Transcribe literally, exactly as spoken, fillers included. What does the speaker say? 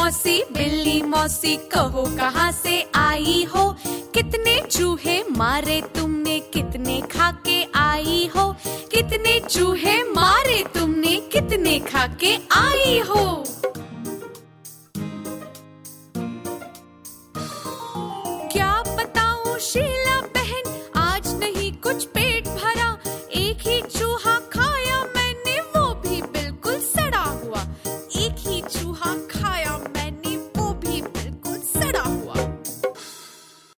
मौसी बिल्ली मौसी कहो कहाँ से आई हो, कितने चूहे मारे तुमने कितने खा के आई हो, कितने चूहे मारे तुमने कितने खा के आई हो।